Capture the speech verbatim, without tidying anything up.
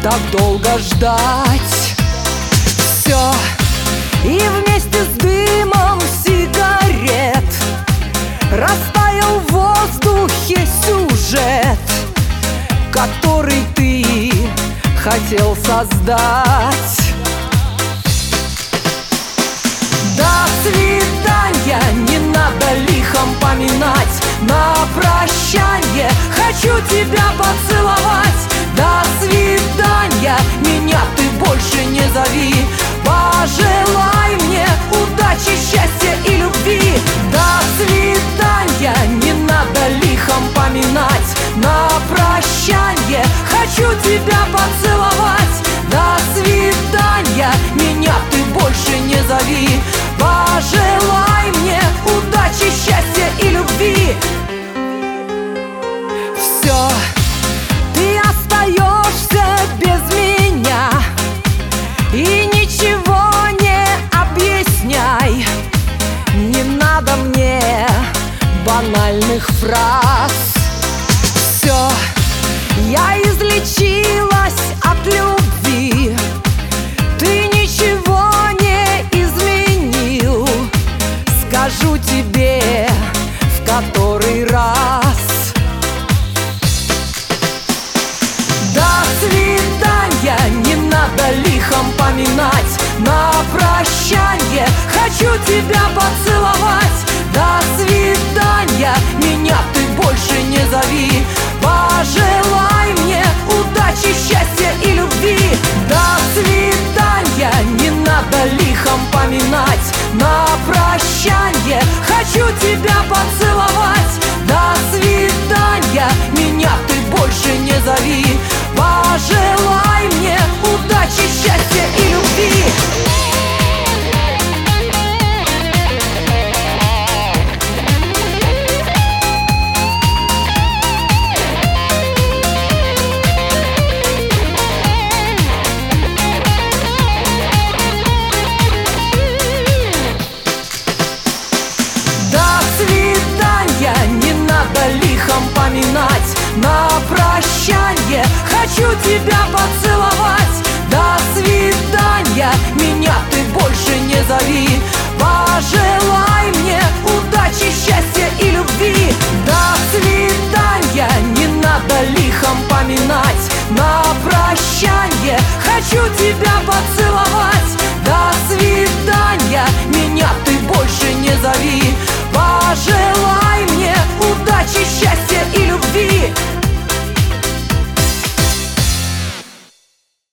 так долго ждать. Все, и вместе с дымом сигарет растаял в воздухе сюжет, который ты хотел создать. До свидания, не надо лихом поминать. На прощанье хочу тебя поцеловать. До свидания, меня ты больше не зови. Пожелай мне удачи, счастья и любви. До свидания, не надо лихом поминать. На прощанье хочу тебя поцеловать. До свидания, меня ты больше не зови. Пожелай мне удачи, счастья и любви. Все, ты остаешься без меня, и ничего не объясняй. Не надо мне банальных фраз. Все, я излечилась от любви. Ты ничего не изменил. Скажу тебе в который раз. До свидания, не надо лихом поминать. На прощанье хочу тебя поцеловать. До свидания, меня ты больше не зови. Пожелай мне удачи, счастья и любви. До свидания, не надо лихом поминать. На прощанье хочу тебя поцеловать. До свидания, меня ты больше не зови. Пожелай мне удачи, счастья и любви. Лихом поминать. На прощанье хочу тебя поцеловать. До свидания, меня ты больше не зови. Пожелай мне удачи, счастья и любви. До свидания, не надо лихом поминать. На прощанье хочу тебя поцеловать. До свидания,